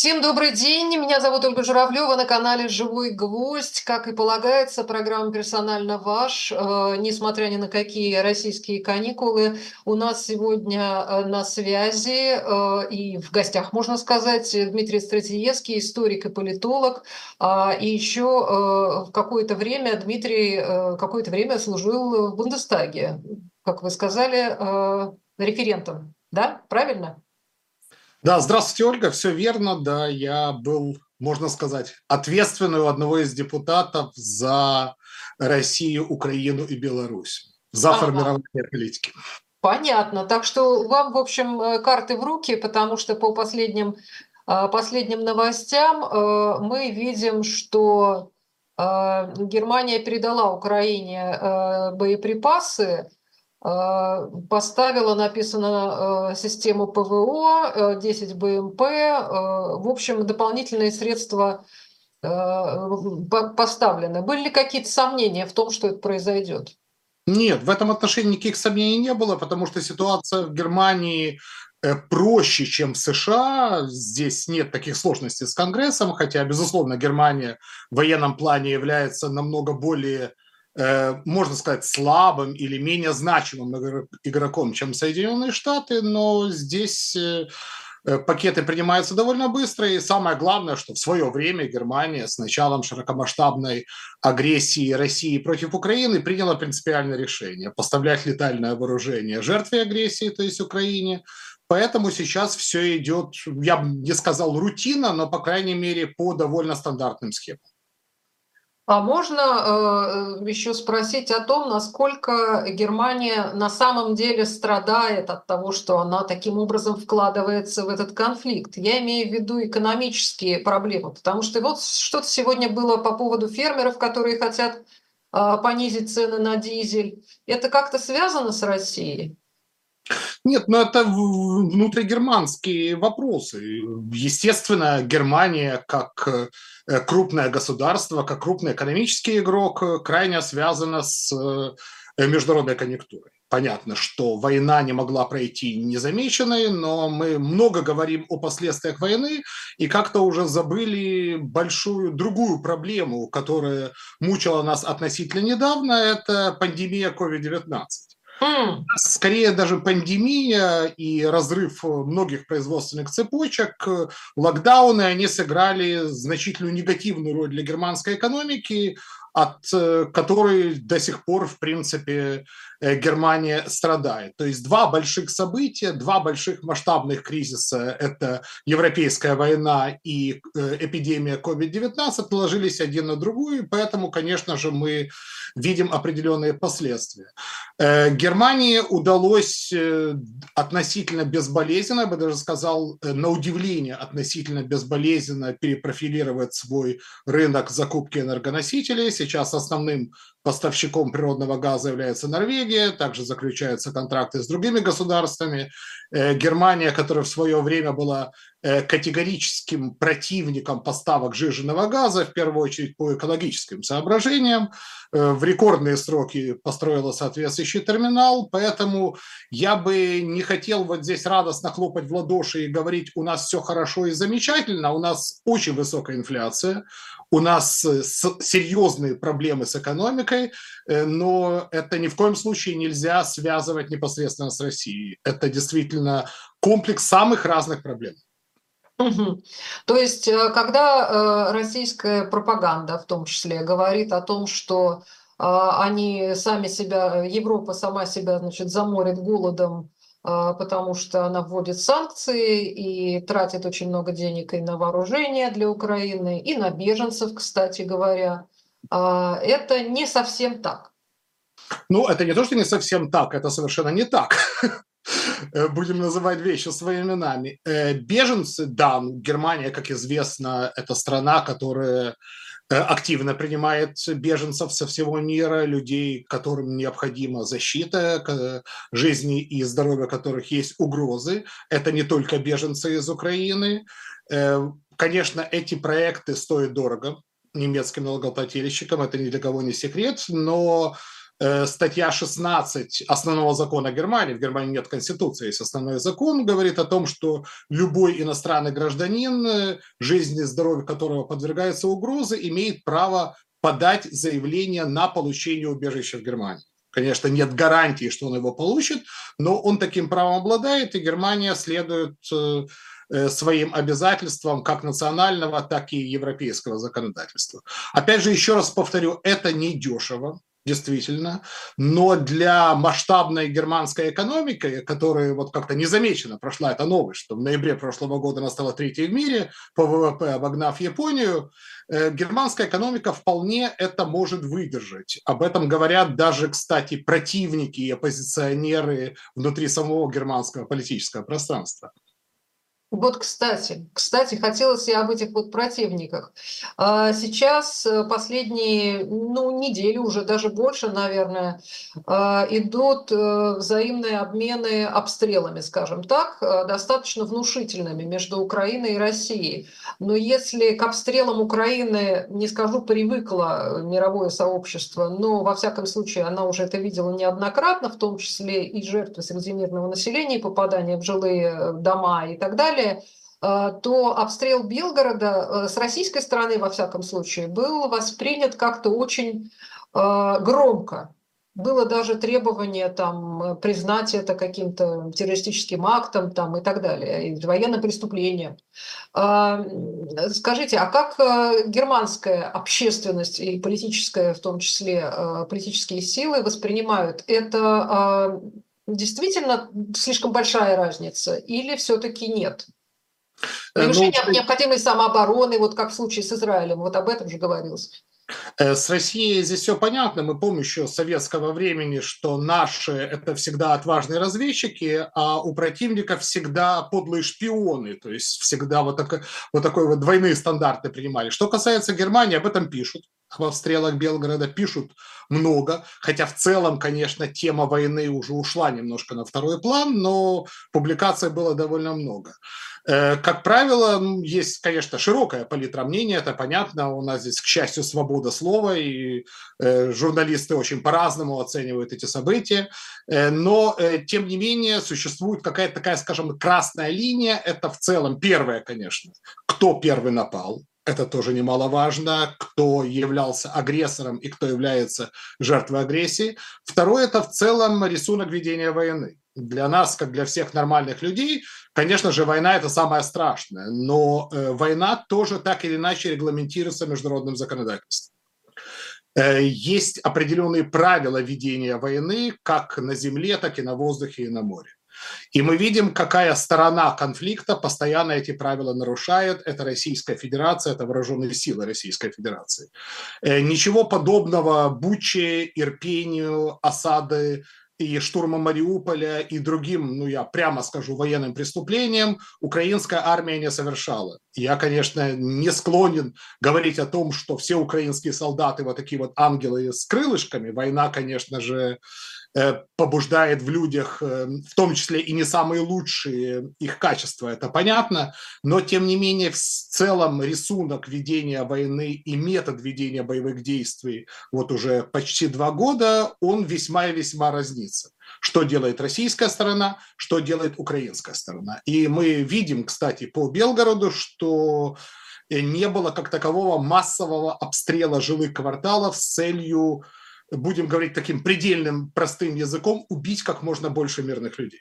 Всем добрый день. Меня зовут Ольга Журавлева на канале «Живой гвоздь». Как и полагается, программа «Персонально ваш». Несмотря ни на какие российские каникулы, у нас сегодня на связи и в гостях, можно сказать, Дмитрий Стратиевский, историк и политолог. И еще какое-то время Дмитрий какое-то время служил в Бундестаге, как вы сказали, референтом. Да, правильно? Да, здравствуйте, Ольга, все верно, да, я был, можно сказать, ответственный у одного из депутатов за Россию, Украину и Беларусь, за Ага. формирование политики. Понятно. Так что вам, в общем, карты в руки, потому что по последним новостям мы видим, что Германия передала Украине боеприпасы, поставила, написано, систему ПВО, 10 БМП, в общем, дополнительные средства поставлены. Были ли какие-то сомнения в том, что это произойдет? Нет, в этом отношении никаких сомнений не было, потому что ситуация в Германии проще, чем в США. Здесь нет таких сложностей с Конгрессом, хотя, безусловно, Германия в военном плане является намного более, можно сказать, слабым или менее значимым игроком, чем Соединенные Штаты, но здесь пакеты принимаются довольно быстро, и самое главное, что в свое время Германия с началом широкомасштабной агрессии России против Украины приняла принципиальное решение поставлять летальное вооружение жертве агрессии, то есть Украине. Поэтому сейчас все идет, я бы не сказал рутина, но, по крайней мере, по довольно стандартным схемам. А можно еще спросить о том, насколько Германия на самом деле страдает от того, что она таким образом вкладывается в этот конфликт? Я имею в виду экономические проблемы, потому что вот что-то сегодня было по поводу фермеров, которые хотят понизить цены на дизель. Это как-то связано с Россией? Нет, но это внутригерманские вопросы. Естественно, Германия как крупное государство, как крупный экономический игрок крайне связана с международной конъюнктурой. Понятно, что война не могла пройти незамеченной, но мы много говорим о последствиях войны и как-то уже забыли большую другую проблему, которая мучила нас относительно недавно, это пандемия COVID-19. Скорее даже пандемия и разрыв многих производственных цепочек, локдауны, они сыграли значительную негативную роль для германской экономики, от которой до сих пор, в принципе, Германия страдает. То есть два больших события, два больших масштабных кризиса – это Европейская война и эпидемия COVID-19 наложились один на другую, и поэтому, конечно же, мы видим определенные последствия. Германии удалось относительно безболезненно, я бы даже сказал, на удивление относительно безболезненно перепрофилировать свой рынок закупки энергоносителей. Сейчас основным поставщиком природного газа является Норвегия, также заключаются контракты с другими государствами. Германия, которая в свое время была категорическим противником поставок сжиженного газа, в первую очередь по экологическим соображениям, в рекордные сроки построила соответствующий терминал, поэтому я бы не хотел вот здесь радостно хлопать в ладоши и говорить, у нас все хорошо и замечательно, у нас очень высокая инфляция, у нас серьезные проблемы с экономикой, но это ни в коем случае нельзя связывать непосредственно с Россией. Это действительно комплекс самых разных проблем. Мгм. То есть, когда российская пропаганда, в том числе, говорит о том, что они сами себя, Европа сама себя, значит, заморит голодом, потому что она вводит санкции и тратит очень много денег и на вооружение для Украины, и на беженцев, кстати говоря, это не совсем так. Ну, это не то, что не совсем так, это совершенно не так. Будем называть вещи своими именами. Беженцы, да, Германия, как известно, это страна, которая активно принимает беженцев со всего мира, людей, которым необходима защита, жизни и здоровья которых есть угрозы. Это не только беженцы из Украины. Конечно, эти проекты стоят дорого немецким налогоплательщикам, это ни для кого не секрет, но статья 16 основного закона Германии, в Германии нет конституции, есть основной закон, говорит о том, что любой иностранный гражданин, жизнь и здоровье которого подвергается угрозе, имеет право подать заявление на получение убежища в Германии. Конечно, нет гарантии, что он его получит, но он таким правом обладает, и Германия следует своим обязательствам как национального, так и европейского законодательства. Опять же, еще раз повторю, это не дешево, действительно, но для масштабной германской экономики, которая вот как-то незамеченно прошла эта новость, что в ноябре прошлого года она стала третьей в мире по ВВП, обогнав Японию, германская экономика вполне это может выдержать. Об этом говорят даже, кстати, противники и оппозиционеры внутри самого германского политического пространства. Вот, кстати, хотелось и об этих вот противниках. Сейчас последние, ну, недели, уже даже больше, наверное, идут взаимные обмены обстрелами, скажем так, достаточно внушительными между Украиной и Россией. Но если к обстрелам Украины, не скажу, привыкло мировое сообщество, но, во всяком случае, она уже это видела неоднократно, в том числе и жертвы среди мирного населения, и попадания в жилые дома и так далее, то обстрел Белгорода с российской стороны, во всяком случае, был воспринят как-то очень громко. Было даже требование там, признать это каким-то террористическим актом там, и так далее, и военным преступлением. Скажите, а как германская общественность и политическая, в том числе политические силы, воспринимают это? Действительно слишком большая разница или все-таки нет? Превышение необходимой самообороны, вот как в случае с Израилем, вот об этом же говорилось. С Россией здесь все понятно. Мы помним еще с советского времени, что наши – это всегда отважные разведчики, а у противника всегда подлые шпионы. То есть всегда вот такой вот двойные стандарты принимали. Что касается Германии, об этом пишут. Об обстрелах Белгорода пишут много, хотя в целом, конечно, тема войны уже ушла немножко на второй план, но публикаций было довольно много. Как правило, есть, конечно, широкая палитра мнений, это понятно, у нас здесь, к счастью, свобода слова, и журналисты очень по-разному оценивают эти события, но, тем не менее, существует какая-то такая, скажем, красная линия, это в целом первое, конечно, кто первый напал. Это тоже немаловажно, кто являлся агрессором и кто является жертвой агрессии. Второе – это в целом рисунок ведения войны. Для нас, как для всех нормальных людей, конечно же, война – это самое страшное, но война тоже так или иначе регламентируется международным законодательством. Есть определенные правила ведения войны как на земле, так и на воздухе и на море. И мы видим, какая сторона конфликта постоянно эти правила нарушает. Это Российская Федерация, это вооруженные силы Российской Федерации. Ничего подобного Буче, Ирпению, осады и штурма Мариуполя и другим, ну я прямо скажу, военным преступлениям украинская армия не совершала. Я, конечно, не склонен говорить о том, что все украинские солдаты вот такие вот ангелы с крылышками. Война, конечно же, побуждает в людях, в том числе и не самые лучшие их качества, это понятно, но тем не менее в целом рисунок ведения войны и метод ведения боевых действий вот уже почти 2 года, он весьма и весьма разнится. Что делает российская сторона, что делает украинская сторона. И мы видим, кстати, по Белгороду, что не было как такового массового обстрела жилых кварталов с целью, будем говорить таким предельным простым языком, убить как можно больше мирных людей.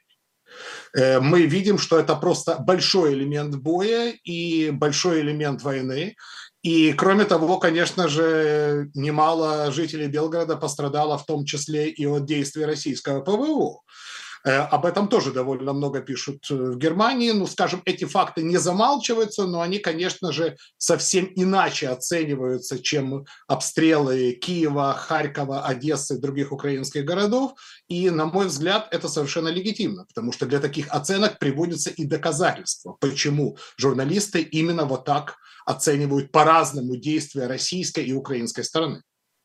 Мы видим, что это просто большой элемент боя и большой элемент войны. И, кроме того, конечно же, немало жителей Белгорода пострадало в том числе и от действий российского ПВО. Об этом тоже довольно много пишут в Германии. Ну, скажем, эти факты не замалчиваются, но они, конечно же, совсем иначе оцениваются, чем обстрелы Киева, Харькова, Одессы и других украинских городов. И, на мой взгляд, это совершенно легитимно, потому что для таких оценок приводятся и доказательства, почему журналисты именно вот так оценивают по-разному действия российской и украинской стороны.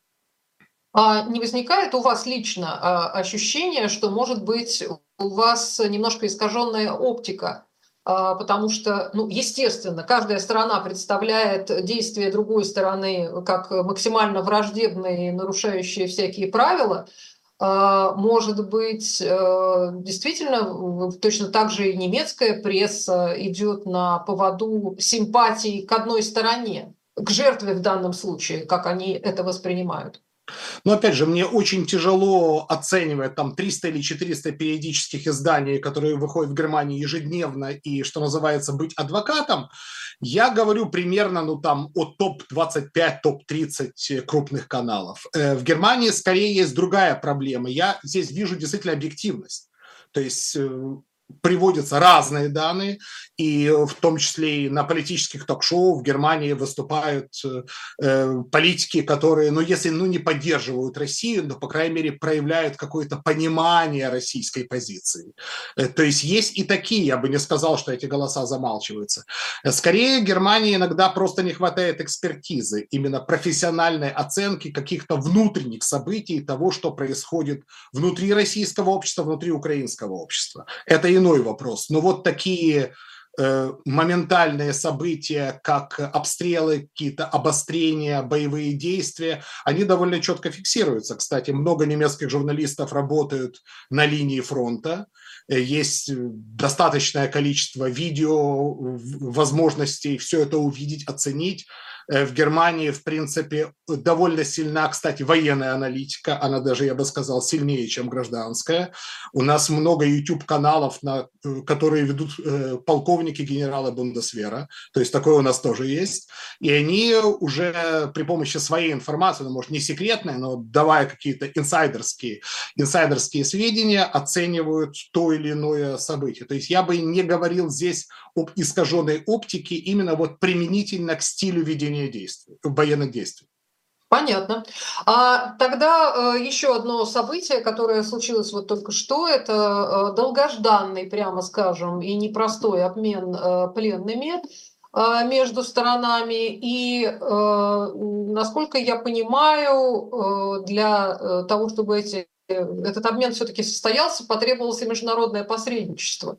А не возникает у вас лично ощущение, что, может быть, у вас немножко искаженная оптика потому что, ну, естественно, каждая сторона представляет действия другой стороны как максимально враждебные, нарушающие всякие правила. Может быть, действительно, точно так же и немецкая пресса идет на поводу симпатий к одной стороне, к жертве в данном случае, как они это воспринимают. Но опять же, мне очень тяжело оценивать там 300 или 400 периодических изданий, которые выходят в Германии ежедневно, и, что называется, быть адвокатом. Я говорю примерно, ну, там, от топ-25, топ-30 крупных каналов. В Германии скорее есть другая проблема. Я здесь вижу действительно объективность. То есть приводятся разные данные, и в том числе и на политических ток-шоу в Германии выступают политики, которые, ну, если не поддерживают Россию, но, по крайней мере, проявляют какое-то понимание российской позиции. То есть есть и такие, я бы не сказал, что эти голоса замалчиваются. Скорее, Германии иногда просто не хватает экспертизы, именно профессиональной оценки каких-то внутренних событий, того, что происходит внутри российского общества, внутри украинского общества. Это иной вопрос. Но вот такие моментальные события, как обстрелы, какие-то обострения, боевые действия, они довольно четко фиксируются. Кстати, много немецких журналистов работают на линии фронта. Есть достаточное количество видео, возможностей все это увидеть, оценить. В Германии, в принципе, довольно сильна, кстати, военная аналитика. Она даже, я бы сказал, сильнее, чем гражданская. У нас много YouTube-каналов, которые ведут полковники, генералы Бундесвера. То есть такое у нас тоже есть. И они уже при помощи своей информации, ну, может, не секретной, но давая какие-то инсайдерские сведения, оценивают то или иное событие. То есть я бы не говорил здесь об искаженной оптике именно вот применительно к стилю ведения действий, военных действий. Понятно. А тогда еще одно событие, которое случилось вот только что, это долгожданный, прямо скажем, и непростой обмен пленными между сторонами. И, насколько я понимаю, для того, чтобы этот обмен все-таки состоялся, потребовалось и международное посредничество.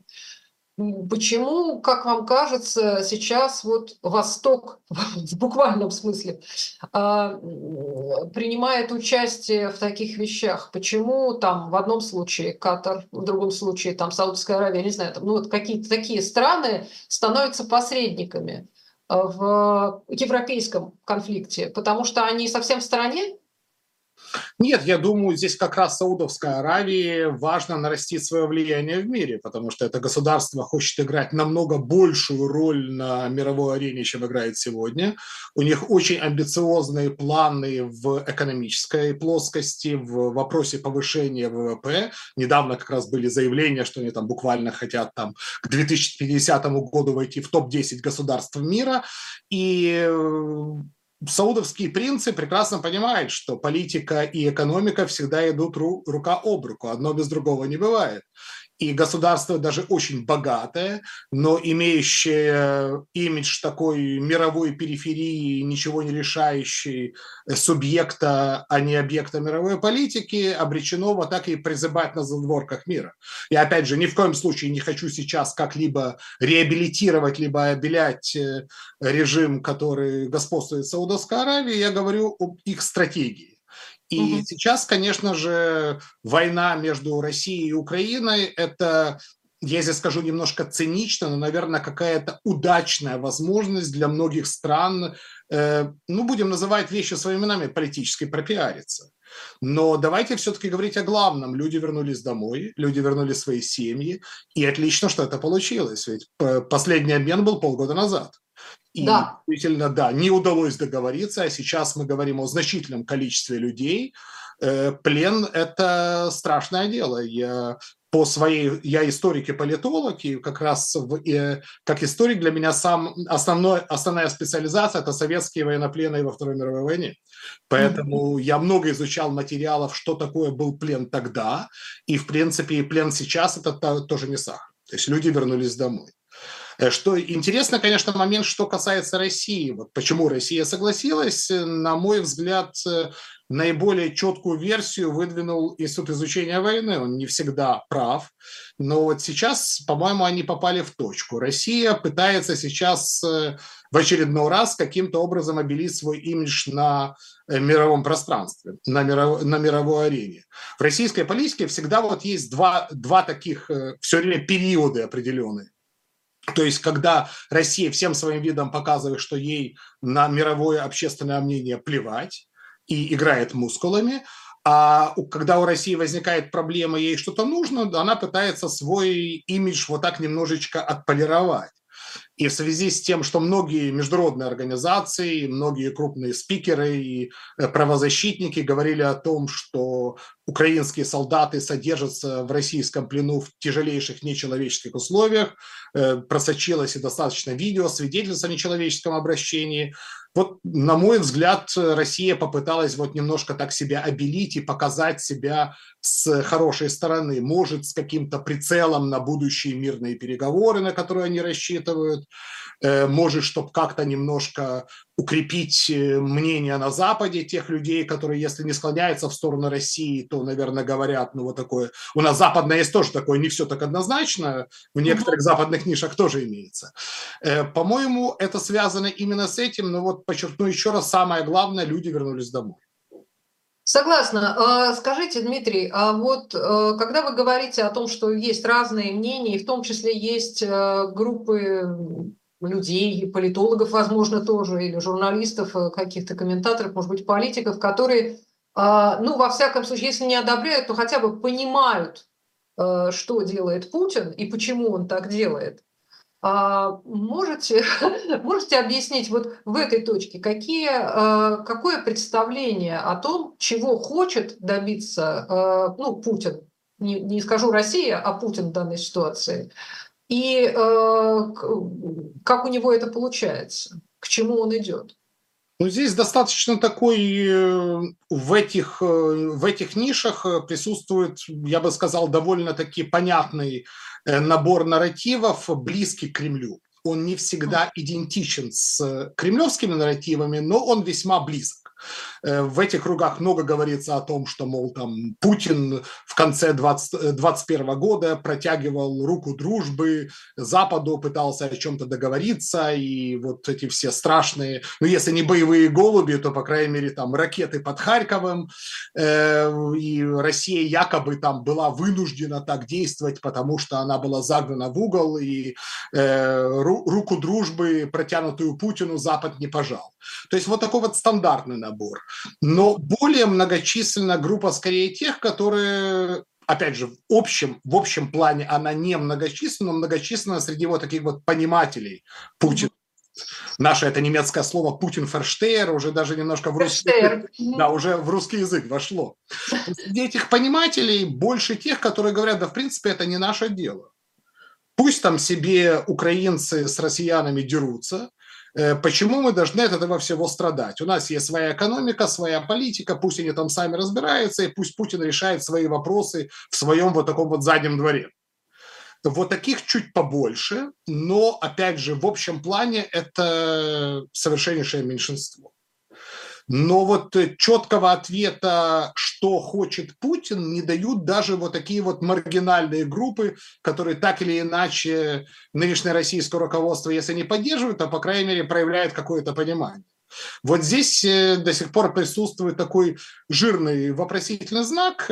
Почему, как вам кажется, сейчас вот Восток, в буквальном смысле, принимает участие в таких вещах? Почему там в одном случае Катар, в другом случае там Саудовская Аравия, не знаю, там, ну вот какие-то такие страны становятся посредниками в европейском конфликте? Потому что они совсем в стороне? Нет, я думаю, здесь как раз Саудовской Аравии важно нарастить свое влияние в мире, потому что это государство хочет играть намного большую роль на мировой арене, чем играет сегодня. У них очень амбициозные планы в экономической плоскости, в вопросе повышения ВВП. Недавно как раз были заявления, что они там буквально хотят там к 2050 году войти в топ-10 государств мира. И саудовские принцы прекрасно понимают, что политика и экономика всегда идут рука об руку, одно без другого не бывает. И государство даже очень богатое, но имеющее имидж такой мировой периферии, ничего не решающей субъекта, а не объекта мировой политики, обречено вот так и прозябать на задворках мира. Я, опять же, ни в коем случае не хочу сейчас как-либо реабилитировать, либо обелять режим, который господствует в Саудовской Аравии, я говорю об их стратегии. И сейчас, конечно же, война между Россией и Украиной – это, я здесь скажу немножко цинично, но, наверное, какая-то удачная возможность для многих стран, ну, будем называть вещи своими именами, политически пропиариться. Но давайте все-таки говорить о главном. Люди вернулись домой, люди вернули свои семьи, и отлично, что это получилось. Ведь последний обмен был полгода назад. И Да. действительно, да, не удалось договориться, а сейчас мы говорим о значительном количестве людей. Плен – это страшное дело. Я историк и политолог, и как раз как историк для меня основная специализация – это советские военнопленные во Второй мировой войне. Поэтому я много изучал материалов, что такое был плен тогда, и, в принципе, и плен сейчас – это тоже не сахар. То есть люди вернулись домой. Что интересно, конечно, момент, что касается России. Вот почему Россия согласилась, на мой взгляд, наиболее четкую версию выдвинул Институт изучения войны. Он не всегда прав, но вот сейчас, по-моему, они попали в точку. Россия пытается сейчас в очередной раз каким-то образом обелить свой имидж на мировом пространстве, на мировой арене. В российской политике всегда вот есть два таких все время периода определенные. То есть, когда Россия всем своим видом показывает, что ей на мировое общественное мнение плевать и играет мускулами, а когда у России возникает проблема, ей что-то нужно, она пытается свой имидж вот так немножечко отполировать. И в связи с тем, что многие международные организации, многие крупные спикеры и правозащитники говорили о том, что украинские солдаты содержатся в российском плену в тяжелейших нечеловеческих условиях, просочилось и достаточно видео, свидетельств о нечеловеческом обращении. Вот, на мой взгляд, Россия попыталась вот немножко так себя обелить и показать себя с хорошей стороны. Может, с каким-то прицелом на будущие мирные переговоры, на которые они рассчитывают. Может, чтобы как-то немножко укрепить мнение на Западе тех людей, которые, если не склоняются в сторону России, то, наверное, говорят, ну вот такое, у нас западное есть тоже такое, не все так однозначно, в некоторых западных нишах тоже имеется. По-моему, это связано именно с этим, но вот подчеркну еще раз, самое главное, люди вернулись домой. Согласна. Скажите, Дмитрий, а вот когда вы говорите о том, что есть разные мнения, и в том числе есть группы людей, политологов, возможно, тоже, или журналистов, каких-то комментаторов, может быть, политиков, которые, ну, во всяком случае, если не одобряют, то хотя бы понимают, что делает Путин и почему он так делает. Можете, можете объяснить вот в этой точке, какое представление о том, чего хочет добиться ну, Путин, не скажу Россия, а Путин в данной ситуации, и как у него это получается, к чему он идет? Ну, здесь достаточно такой, в этих нишах присутствует, я бы сказал, довольно-таки понятный набор нарративов, близкий к Кремлю. Он не всегда идентичен с кремлевскими нарративами, но он весьма близок. В этих кругах много говорится о том, что, мол, там Путин в конце 2021 года протягивал руку дружбы Западу, пытался о чем-то договориться, и вот эти все страшные, ну, если не боевые голуби, то, по крайней мере, там ракеты под Харьковом, и Россия якобы там была вынуждена так действовать, потому что она была загнана в угол, и руку дружбы, протянутую Путину, Запад не пожал. То есть вот такой вот стандартный набор. Но более многочисленная группа скорее тех, которые, опять же, в общем плане она не многочисленна, но многочисленна среди вот таких вот понимателей Путина. Наше это немецкое слово Путин-ферштейер уже даже немножко в русский язык, да, уже в русский язык вошло. Среди этих понимателей больше тех, которые говорят, да, в принципе, это не наше дело. Пусть там себе украинцы с россиянами дерутся. Почему мы должны от этого всего страдать? У нас есть своя экономика, своя политика, пусть они там сами разбираются, и пусть Путин решает свои вопросы в своем вот таком вот заднем дворе. Вот таких чуть побольше, но, опять же, в общем плане это совершеннейшее меньшинство. Но вот четкого ответа, что хочет Путин, не дают даже вот такие вот маргинальные группы, которые так или иначе нынешнее российское руководство, если не поддерживают, то, по крайней мере, проявляют какое-то понимание. Вот здесь до сих пор присутствует такой жирный вопросительный знак.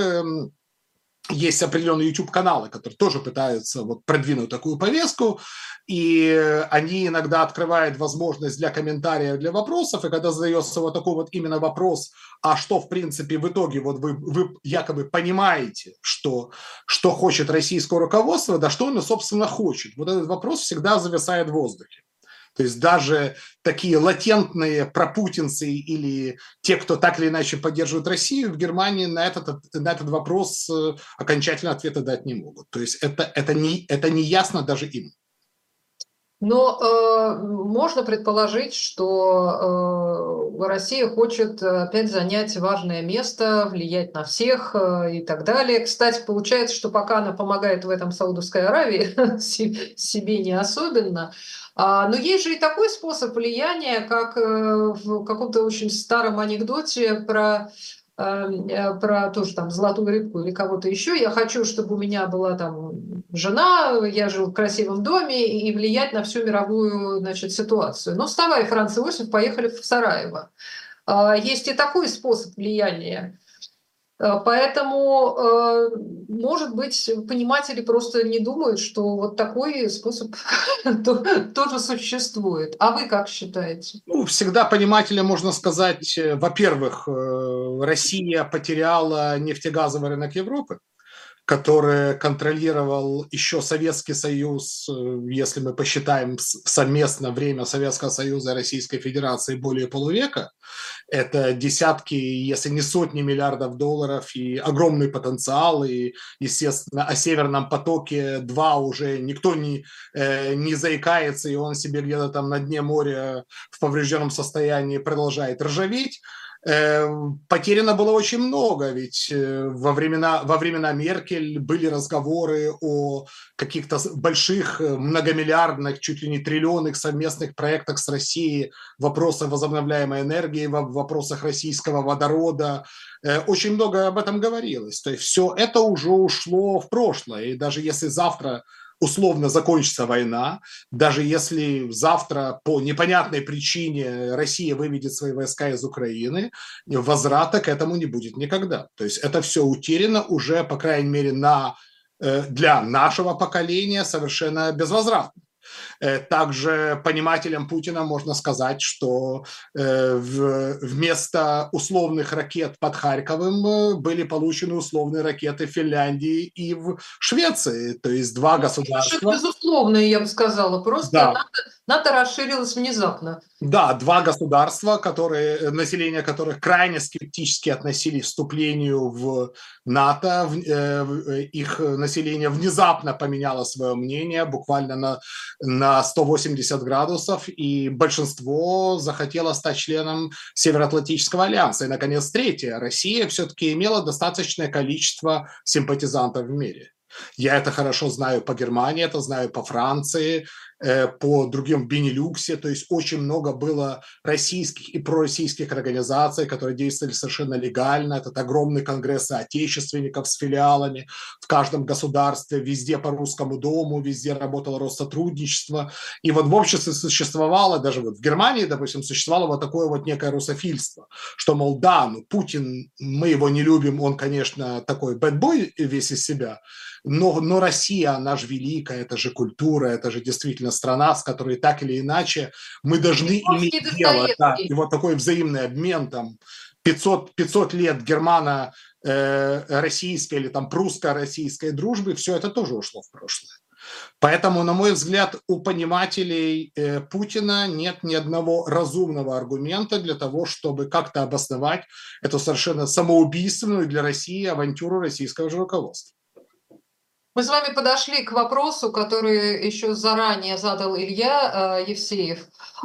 Есть определенные YouTube-каналы, которые тоже пытаются вот продвинуть такую повестку, и они иногда открывают возможность для комментариев, для вопросов, и когда задается вот такой вот именно вопрос, а что, в принципе, в итоге вот вы якобы понимаете, что хочет российское руководство, да что оно, собственно, хочет. Вот этот вопрос всегда зависает в воздухе. То есть даже такие латентные пропутинцы или те, кто так или иначе поддерживает Россию, в Германии на этот вопрос окончательно ответа дать не могут. То есть это не ясно даже им. Но можно предположить, что Россия хочет опять занять важное место, влиять на всех и так далее. Кстати, получается, что пока она помогает в этом Саудовской Аравии, себе не особенно. Но есть же и такой способ влияния, как в каком-то очень старом анекдоте про тоже там золотую рыбку или кого-то еще. Я хочу, чтобы у меня была там жена, я жил в красивом доме и влиять на всю мировую, значит, ситуацию. Ну, вставай, Франц Иосиф, поехали в Сараево. Есть и такой способ влияния. Поэтому, может быть, пониматели просто не думают, что вот такой способ тоже существует. А вы как считаете? Ну, всегда понимателя можно сказать, во-первых, Россия потеряла нефтегазовый рынок Европы, который контролировал еще Советский Союз, если мы посчитаем совместно время Советского Союза и Российской Федерации, более полувека. Это десятки, если не сотни миллиардов долларов и огромный потенциал. И, естественно, о Северном потоке-2 уже никто не заикается, и он себе где-то там на дне моря в поврежденном состоянии продолжает ржаветь. Потеряно было очень много, ведь во времена Меркель были разговоры о каких-то больших, многомиллиардных, чуть ли не триллионных совместных проектах с Россией в вопросах возобновляемой энергии, в вопросах российского водорода. Очень много об этом говорилось. То есть все это уже ушло в прошлое. И даже если завтра условно закончится война, даже если завтра по непонятной причине Россия выведет свои войска из Украины, возврата к этому не будет никогда. То есть это все утеряно уже, по крайней мере, для нашего поколения совершенно безвозвратно. Также понимателям Путина можно сказать, что вместо условных ракет под Харьковом были получены условные ракеты в Финляндии и в Швеции. То есть два государства. Безусловно, я бы сказала. Просто Да, НАТО расширилось внезапно. Да, два государства, население которых крайне скептически относились к вступлению в НАТО, их население внезапно поменяло свое мнение буквально на 180 градусов, и большинство захотело стать членом Североатлантического альянса. И, наконец, третье. Россия все-таки имела достаточное количество симпатизантов в мире. Я это хорошо знаю по Германии, это знаю по Франции, по другим в Бенилюксе. То есть очень много было российских и пророссийских организаций, которые действовали совершенно легально. Этот огромный конгресс соотечественников с филиалами в каждом государстве, везде по русскому дому, везде работало Россотрудничество. И вот в обществе существовало, даже вот в Германии, допустим, существовало вот такое вот некое русофильство, что, мол, да, ну Путин, мы его не любим, он, конечно, такой бэтбой весь из себя, но Россия, она же великая, это же культура, это же действительно страна, с которой так или иначе мы должны Русский иметь дело. Да. Достоевский. И вот такой взаимный обмен, там, 500 лет германо-российской или там прусско-российской дружбы, все это тоже ушло в прошлое. Поэтому, на мой взгляд, у понимателей Путина нет ни одного разумного аргумента для того, чтобы как-то обосновать эту совершенно самоубийственную для России авантюру российского же руководства. Мы с вами подошли к вопросу, который еще заранее задал Илья Евсеев.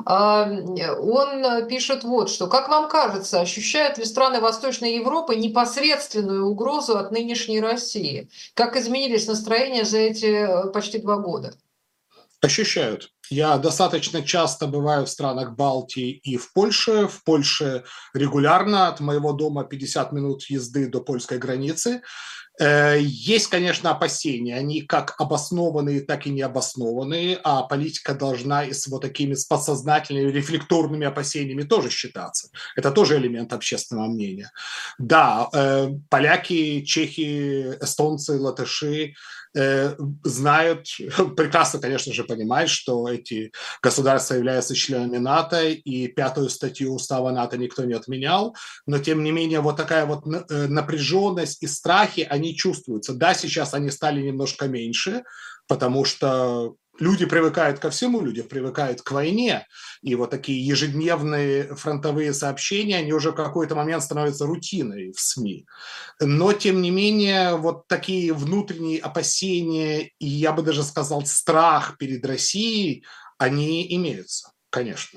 Он пишет вот что. Как вам кажется, ощущают ли страны Восточной Европы непосредственную угрозу от нынешней России? Как изменились настроения за эти почти 2 года? Ощущают. Я достаточно часто бываю в странах Балтии и в Польше. В Польше регулярно, от моего дома 50 минут езды до польской границы. Есть, конечно, опасения, они как обоснованные, так и необоснованные, а политика должна и с вот такими с подсознательными рефлекторными опасениями тоже считаться. Это тоже элемент общественного мнения. Да, поляки, чехи, эстонцы, латыши знают, прекрасно, конечно же, понимают, что эти государства являются членами НАТО, и 5-ю статью устава НАТО никто не отменял, но, тем не менее, вот такая вот напряженность и страхи, они чувствуются. Да, сейчас они стали немножко меньше, потому что люди привыкают ко всему, люди привыкают к войне, и вот такие ежедневные фронтовые сообщения, они уже в какой-то момент становятся рутиной в СМИ. Но, тем не менее, вот такие внутренние опасения, и я бы даже сказал, страх перед Россией, они имеются. Конечно,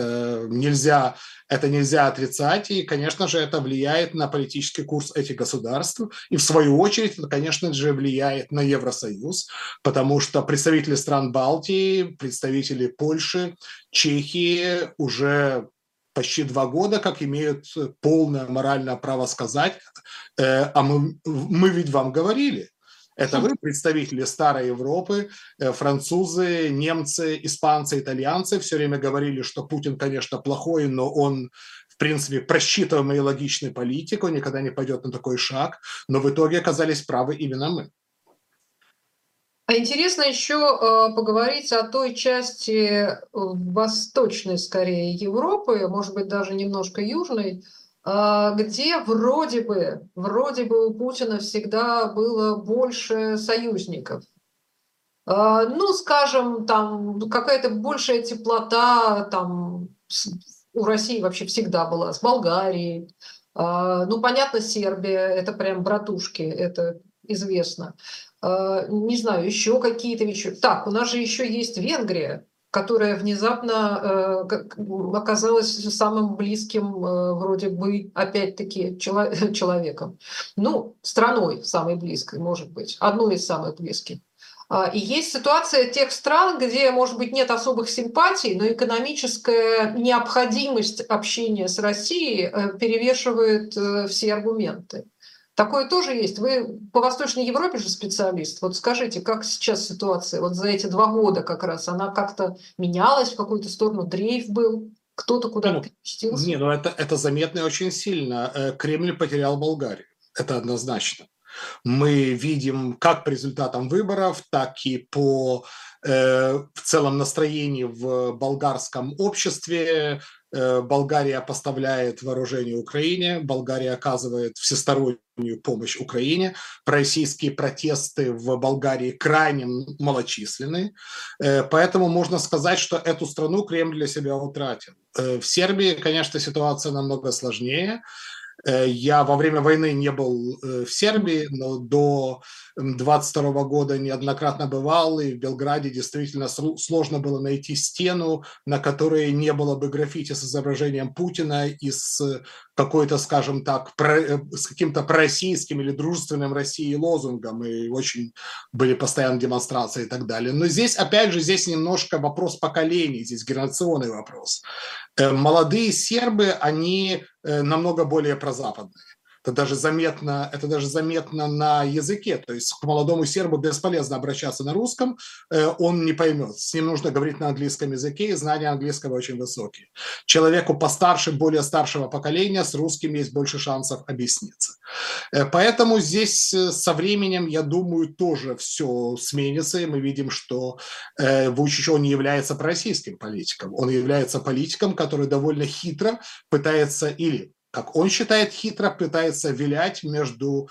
это нельзя отрицать, и, конечно же, это влияет на политический курс этих государств, и, в свою очередь, это, конечно же, влияет на Евросоюз, потому что представители стран Балтии, представители Польши, Чехии уже почти 2 года как имеют полное моральное право сказать, а мы ведь вам говорили. Это вы, представители старой Европы, французы, немцы, испанцы, итальянцы, все время говорили, что Путин, конечно, плохой, но он, в принципе, просчитываемый и логичный политик, он никогда не пойдет на такой шаг, но в итоге оказались правы именно мы. А интересно еще поговорить о той части восточной, скорее, Европы, может быть, даже немножко южной, где вроде бы у Путина всегда было больше союзников. Ну, скажем, там какая-то большая теплота там у России вообще всегда была, с Болгарией. Ну, понятно, Сербия, это прям братушки, это известно. Не знаю, еще какие-то вещи. Так, у нас же еще есть Венгрия, которая внезапно оказалась самым близким, вроде бы, опять-таки, человеком. Ну, страной самой близкой, может быть, одной из самых близких. И есть ситуация тех стран, где, может быть, нет особых симпатий, но экономическая необходимость общения с Россией перевешивает все аргументы. Такое тоже есть. Вы по Восточной Европе же специалист. Вот скажите, как сейчас ситуация? Вот за эти 2 года как раз она как-то менялась в какую-то сторону, дрейф был, кто-то куда-то переместился? Ну это заметно и очень сильно. Кремль потерял Болгарию. Это однозначно. Мы видим как по результатам выборов, так и по в целом настроению в болгарском обществе. Болгария поставляет вооружение Украине, Болгария оказывает всестороннюю помощь Украине. Пророссийские протесты в Болгарии крайне малочисленны, поэтому можно сказать, что эту страну Кремль для себя утратил. В Сербии, конечно, ситуация намного сложнее. Я во время войны не был в Сербии, но до 22 года неоднократно бывал, и в Белграде действительно сложно было найти стену, на которой не было бы граффити с изображением Путина и с какой-то, скажем так, с каким-то пророссийским или дружественным России лозунгом, и очень были постоянно демонстрации и так далее. Но здесь, опять же, здесь немножко вопрос поколений, здесь генерационный вопрос. Молодые сербы, они намного более прозападные. Это даже заметно на языке. То есть к молодому сербу бесполезно обращаться на русском, он не поймет. С ним нужно говорить на английском языке, и знания английского очень высокие. Человеку постарше, более старшего поколения с русским есть больше шансов объясниться. Поэтому здесь со временем, я думаю, тоже все сменится, и мы видим, что Вучич, он не является пророссийским политиком. Он является политиком, который довольно хитро пытается, или как он считает, хитро пытается вилять между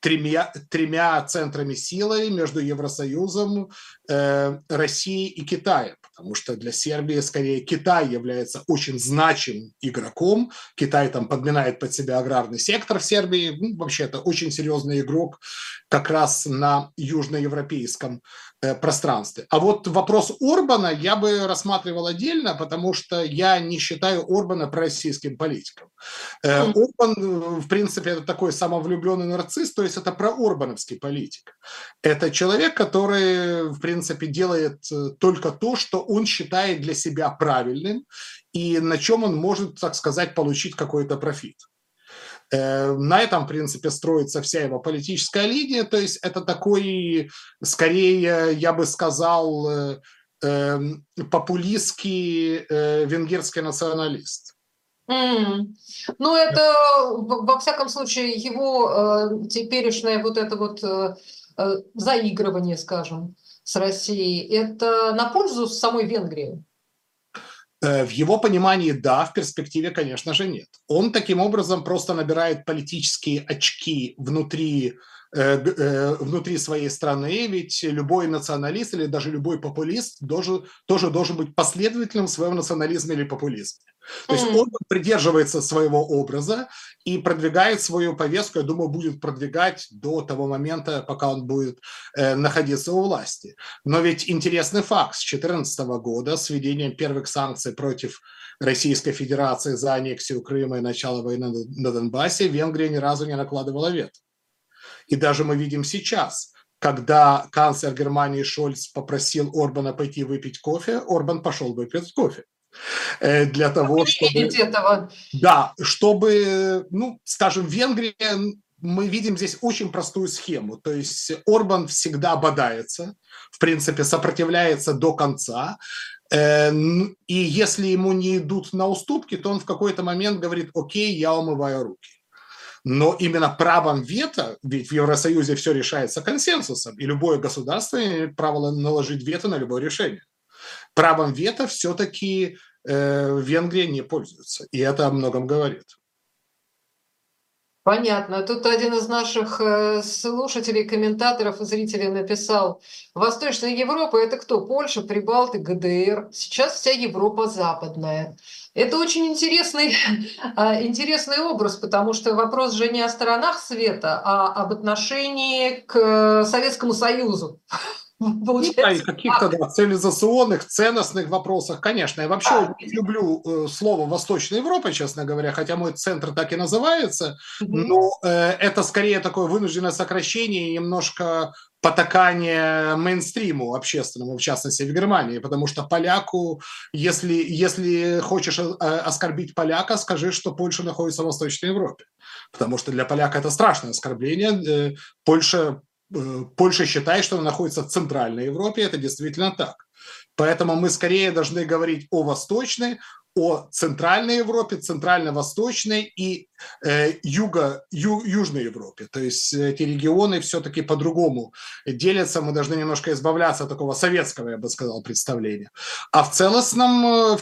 тремя центрами силы, между Евросоюзом, Россией и Китаем. Потому что для Сербии скорее Китай является очень значимым игроком. Китай там подминает под себя аграрный сектор в Сербии. Ну, вообще это очень серьезный игрок как раз на южноевропейском пространстве. А вот вопрос Орбана я бы рассматривал отдельно, потому что я не считаю Орбана пророссийским политиком. Орбан, в принципе, это такой самовлюбленный нарцисс, то есть это проорбановский политик. Это человек, который, в принципе, делает только то, что он считает для себя правильным и на чем он может, так сказать, получить какой-то профит. На этом, в принципе, строится вся его политическая линия, то есть это такой, скорее, я бы сказал, популистский венгерский националист. Ну, это, во всяком случае, его теперешнее вот это вот заигрывание, скажем, с Россией, это на пользу самой Венгрии? В его понимании, да, в перспективе, конечно же, нет. Он таким образом просто набирает политические очки внутри своей страны, ведь любой националист или даже любой популист тоже должен быть последовательным в своем национализме или популизме. То есть он придерживается своего образа и продвигает свою повестку, я думаю, будет продвигать до того момента, пока он будет находиться у власти. Но ведь интересный факт, с 2014 года, с введением первых санкций против Российской Федерации за аннексию Крыма и начало войны на Донбассе, Венгрия ни разу не накладывала вето. И даже мы видим сейчас, когда канцлер Германии Шольц попросил Орбана пойти выпить кофе, Орбан пошел выпить кофе. Для того, чтобы... этого. Да, чтобы, ну, скажем, Венгрия, мы видим здесь очень простую схему. То есть Орбан всегда бодается, в принципе, сопротивляется до конца. И если ему не идут на уступки, то он в какой-то момент говорит: окей, я умываю руки. Но именно правом вето, ведь в Евросоюзе все решается консенсусом, и любое государство имеет право наложить вето на любое решение. Правом вето все-таки Венгрия не пользуется, и это о многом говорит. Понятно. Тут один из наших слушателей, комментаторов и зрителей написал: Восточная Европа – это кто? Польша, Прибалты, ГДР. Сейчас вся Европа западная. Это очень интересный, интересный образ, потому что вопрос же не о сторонах света, а об отношении к Советскому Союзу. Да, и каких-то цивилизационных, ценностных вопросах, конечно. Я вообще очень люблю слово «Восточная Европа», честно говоря, хотя мой центр так и называется, но это скорее такое вынужденное сокращение, немножко потакание мейнстриму общественному, в частности, в Германии, потому что поляку, если хочешь оскорбить поляка, скажи, что Польша находится в Восточной Европе, потому что для поляка это страшное оскорбление. Польша считает, что она находится в Центральной Европе, это действительно так. Поэтому мы скорее должны говорить о Восточной, о Центральной Европе, Центрально-Восточной и Южной Европе. То есть эти регионы все-таки по-другому делятся, мы должны немножко избавляться от такого советского, я бы сказал, представления. А в целостном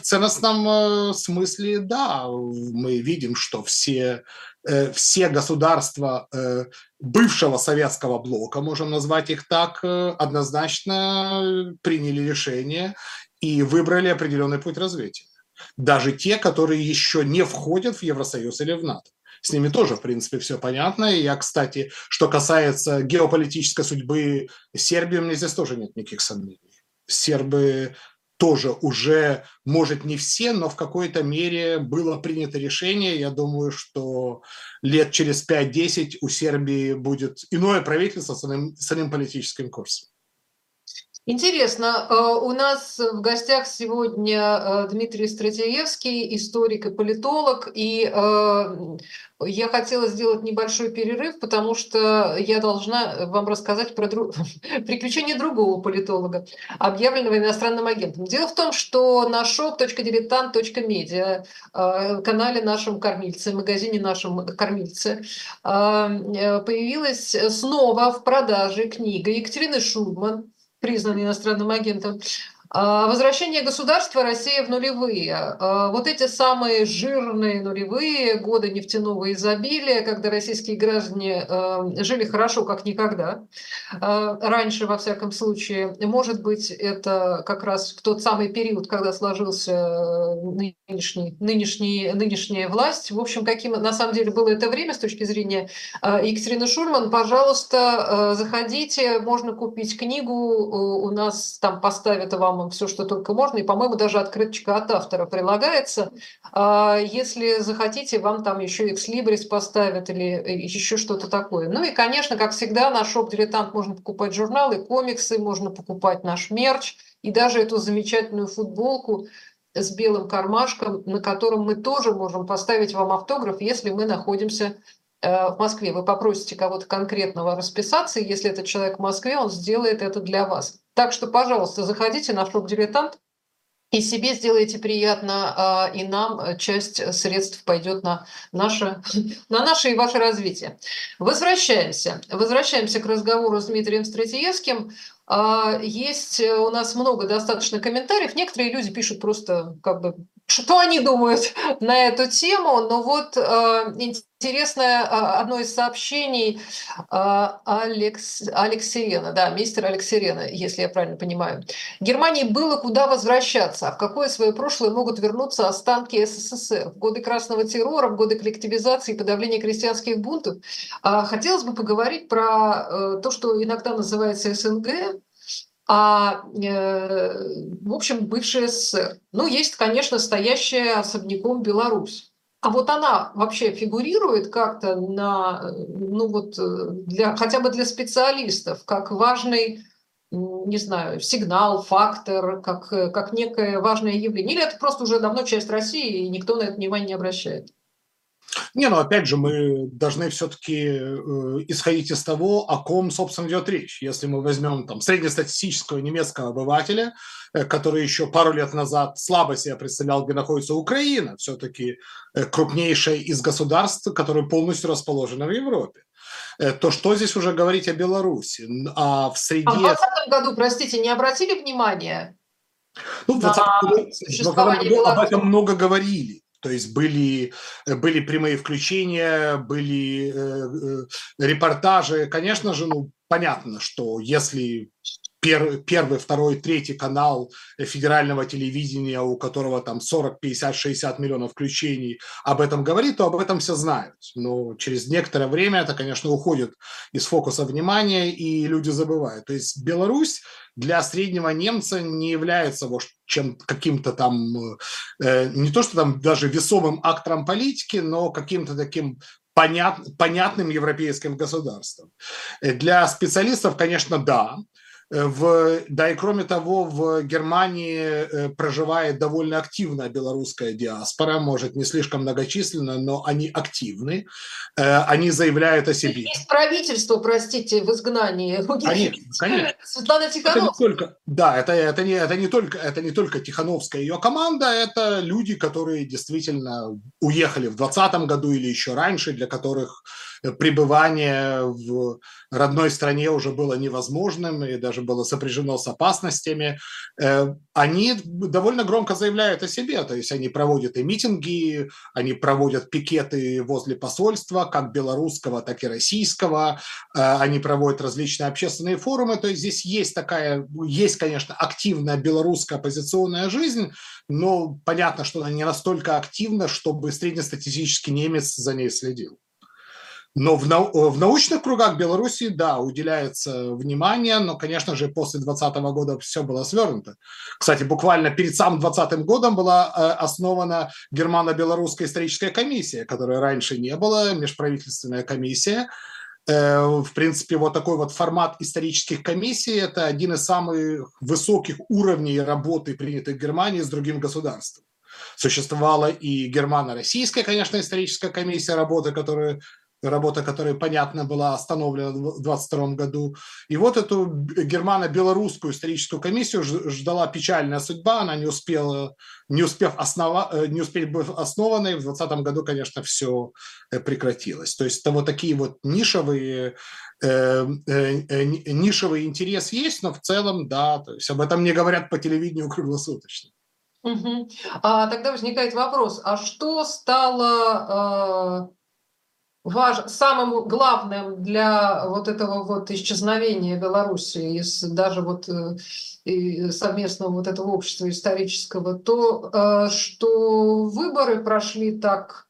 смысле, да, мы видим, что все государства бывшего советского блока, можем назвать их так, однозначно приняли решение и выбрали определенный путь развития. Даже те, которые еще не входят в Евросоюз или в НАТО. С ними тоже, в принципе, все понятно. И я, кстати, что касается геополитической судьбы Сербии, у меня здесь тоже нет никаких сомнений. Сербы тоже уже, может, не все, но в какой-то мере было принято решение. Я думаю, что лет через 5-10 у Сербии будет иное правительство с иным политическим курсом. Интересно, у нас в гостях сегодня Дмитрий Стратеевский, историк и политолог, и я хотела сделать небольшой перерыв, потому что я должна вам рассказать про приключения другого политолога, объявленного иностранным агентом. Дело в том, что на shop.diletant.media, канале нашем «Кормильце», магазине нашем «Кормильце», появилась снова в продаже книга Екатерины Шульман, признанный иностранным агентом, «Возвращение государства. Россия в нулевые». Вот эти самые жирные нулевые, годы нефтяного изобилия, когда российские граждане жили хорошо, как никогда. Раньше, во всяком случае. Может быть, это как раз в тот самый период, когда сложился нынешняя власть. В общем, каким на самом деле было это время с точки зрения Екатерины Шульман. Пожалуйста, заходите, можно купить книгу. У нас там поставят вам все, что только можно, и, по-моему, даже открыточка от автора прилагается. Если захотите, вам там еще экслибрис поставят или еще что-то такое. Ну и, конечно, как всегда, на Shop Dilettant можно покупать журналы, комиксы, можно покупать наш мерч и даже эту замечательную футболку с белым кармашком, на котором мы тоже можем поставить вам автограф, если мы находимся в Москве. Вы попросите кого-то конкретного расписаться, и если этот человек в Москве, он сделает это для вас. Так что, пожалуйста, заходите на Shop Dilettant и себе сделайте приятно, и нам часть средств пойдет на наше и ваше развитие. Возвращаемся к разговору с Дмитрием Стратеевским. Есть у нас много достаточно комментариев. Некоторые люди пишут просто, как бы, что они думают на эту тему. Но вот интересное одно из сообщений Алексеена, да, мистер Алексеена, если я правильно понимаю. Германии было куда возвращаться, а в какое свое прошлое могут вернуться останки СССР в годы Красного террора, в годы коллективизации и подавления крестьянских бунтов. Хотелось бы поговорить про то, что иногда называется СНГ, в общем, бывшая СССР. Ну, есть, конечно, стоящая особняком Беларусь. А вот она вообще фигурирует как-то ну вот, хотя бы для специалистов, как важный, не знаю, сигнал, фактор, как некое важное явление? Или это просто уже давно часть России, и никто на это внимание не обращает? Не, ну опять же, мы должны все-таки исходить из того, о ком, собственно, идет речь. Если мы возьмем там среднестатистического немецкого обывателя, который еще пару лет назад слабо себя представлял, где находится Украина, все-таки крупнейшее из государств, которое полностью расположено в Европе, то что здесь уже говорить о Беларуси? А в А в среде... 2020 году, простите, не обратили внимания Ну, в на 2020 существование году об Беларуси? этом много говорили. То есть были прямые включения, были репортажи. Конечно же, ну, понятно, что если первый, второй, третий канал федерального телевидения, у которого там 40, 50, 60 миллионов включений, об этом говорит, то об этом все знают. Но через некоторое время это, конечно, уходит из фокуса внимания, и люди забывают. То есть Беларусь для среднего немца не является вот чем каким-то там, не то что там даже весомым актором политики, но каким-то таким понятным европейским государством. Для специалистов, конечно, да. Да и кроме того, в Германии проживает довольно активная белорусская диаспора, может не слишком многочисленная, но они активны, они заявляют о себе. Есть правительство, простите, в изгнании. У них Конечно, есть конечно. Светлана Это не Тихановская. только, да, это не только Тихановская и ее команда, это люди, которые действительно уехали в 2020 году или еще раньше, для которых пребывание в родной стране уже было невозможным и даже было сопряжено с опасностями. Они довольно громко заявляют о себе, то есть они проводят и митинги, они проводят пикеты возле посольства, как белорусского, так и российского, они проводят различные общественные форумы, то есть здесь есть, конечно, активная белорусская оппозиционная жизнь, но понятно, что она не настолько активна, чтобы среднестатистический немец за ней следил. Но в научных кругах Беларуси, да, уделяется внимание, но, конечно же, после 2020 года все было свернуто. Кстати, буквально перед самым 2020 годом была основана Германо-Белорусская историческая комиссия, которой раньше не было, межправительственная комиссия. В принципе, вот такой вот формат исторических комиссий – это один из самых высоких уровней работы, принятых в Германии с другим государством. Существовала и германо-российская, конечно, историческая комиссия, работа которой, понятно, была остановлена в 2022 году. И вот эту германо-белорусскую историческую комиссию ждала печальная судьба, она не успела, не успев быть основанной, в 2020 году, конечно, все прекратилось. То есть это вот такие вот нишевый интерес есть, но в целом, да, то есть об этом не говорят по телевидению круглосуточно. Мгм. Тогда возникает вопрос, а что стало самым главным для вот этого вот исчезновения Беларуси из даже вот и совместного вот этого общества исторического, то, что выборы прошли так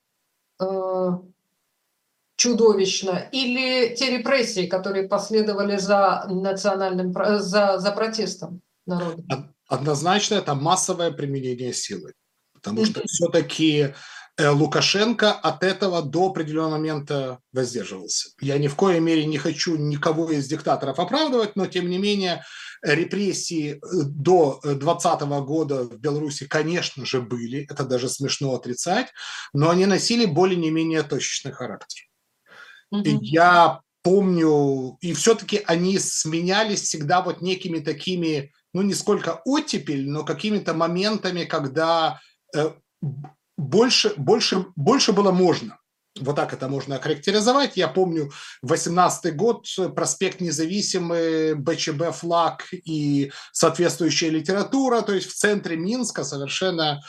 чудовищно, или те репрессии, которые последовали за за протестом народа? Однозначно это массовое применение силы, потому что все-таки Лукашенко от этого до определенного момента воздерживался. Я ни в коей мере не хочу никого из диктаторов оправдывать, но тем не менее репрессии до 2020 года в Беларуси, конечно же, были, это даже смешно отрицать, но они носили более не менее точечный характер. Я помню, и все-таки они сменялись всегда вот некими такими, ну, не сколько оттепель, но какими-то моментами, когда больше было можно. Вот так это можно охарактеризовать. Я помню 18-й год, проспект Независимый, БЧБ флаг и соответствующая литература, то есть в центре Минска совершенно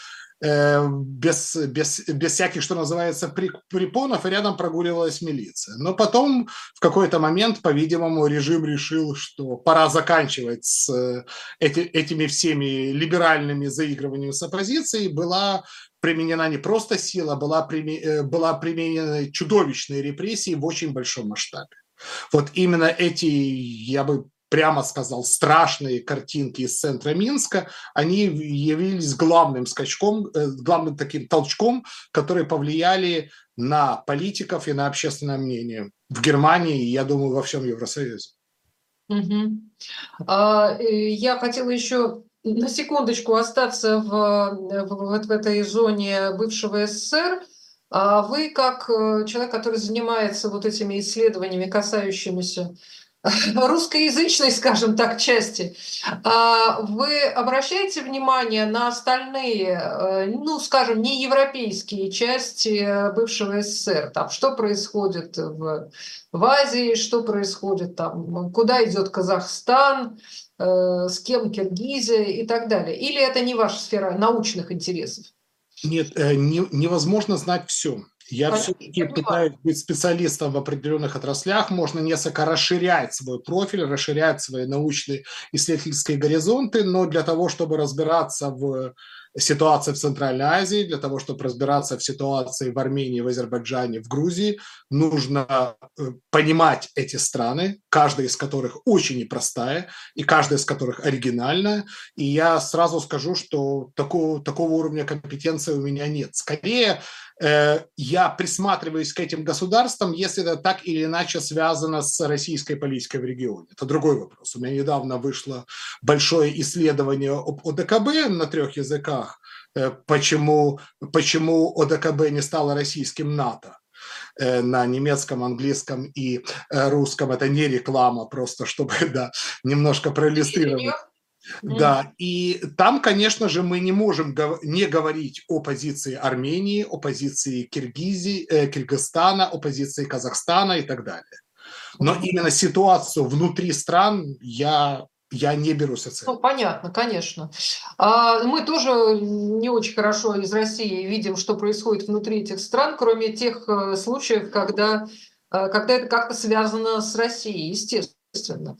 без всяких, что называется, препонов, и рядом прогуливалась милиция. Но потом в какой-то момент, по-видимому, режим решил, что пора заканчивать с этими всеми либеральными заигрываниями с оппозицией. Была применена не просто сила, была применена чудовищные репрессии в очень большом масштабе. Вот именно эти, я бы прямо сказал, страшные картинки из центра Минска, они явились главным скачком, главным таким толчком, которые повлияли на политиков и на общественное мнение в Германии и, я думаю, во всем Евросоюзе. Угу. Я хотела еще на секундочку остаться в этой зоне бывшего СССР. Вы, как человек, который занимается вот этими исследованиями, касающимися русскоязычной, скажем так, части, вы обращаете внимание на остальные, ну, скажем, не европейские части бывшего СССР? Там, что происходит в Азии, что происходит там, куда идет Казахстан, с кем Киргизия и так далее? Или это не ваша сфера научных интересов? Нет, невозможно знать все. Я все-таки пытаюсь быть специалистом в определенных отраслях, можно несколько расширять свой профиль, расширять свои научные исследовательские горизонты, но для того, чтобы разбираться в ситуации в Центральной Азии, для того, чтобы разбираться в ситуации в Армении, в Азербайджане, в Грузии, нужно понимать эти страны, каждая из которых очень непростая, и каждая из которых оригинальная. И я сразу скажу, что такого уровня компетенции у меня нет. Скорее, я присматриваюсь к этим государствам, если это так или иначе связано с российской политикой в регионе. Это другой вопрос. У меня недавно вышло большое исследование об ОДКБ на 3 языках, почему ОДКБ не стало российским НАТО на немецком, английском и русском. Это не реклама, просто чтобы немножко проиллюстрировать. Да, и там, конечно же, мы не можем не говорить о позиции Армении, о позиции Киргизии, Кыргызстана, о позиции Казахстана и так далее. Но именно ситуацию внутри стран я не берусь оценивать. Ну, понятно, конечно. Мы тоже не очень хорошо из России видим, что происходит внутри этих стран, кроме тех случаев, когда это как-то связано с Россией, естественно.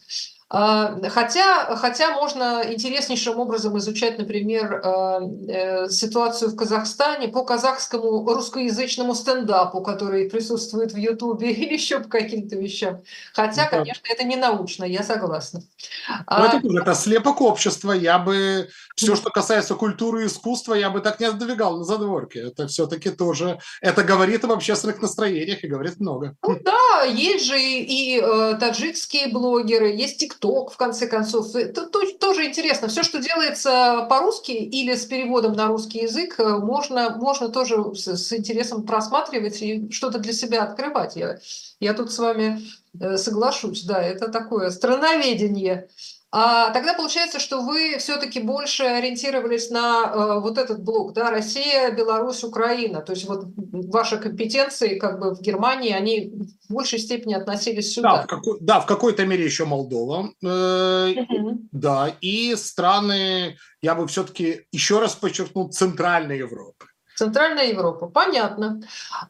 Хотя можно интереснейшим образом изучать, например, ситуацию в Казахстане по казахскому русскоязычному стендапу, который присутствует в Ютубе, или еще по каким-то вещам. Хотя, конечно, это не научно, я согласна. Это слепок общества. Я бы все, что касается культуры и искусства, я бы так не отдвигал на задворке. Это все-таки тоже, это говорит об общественных настроениях и говорит много. Ну да, есть же и таджикские блогеры, есть ТикТок, в конце концов. Это тоже интересно. Все, что делается по-русски или с переводом на русский язык, можно тоже с интересом просматривать и что-то для себя открывать. Я тут с вами соглашусь, да, это такое страноведение. Тогда получается, что вы все-таки больше ориентировались на вот этот блок, да, Россия, Беларусь, Украина. То есть вот ваши компетенции как бы в Германии, они в большей степени относились сюда. В какой-то мере еще Молдова. Да, и страны, я бы все-таки еще раз подчеркнул, Центральной Европы. Центральная Европа, понятно.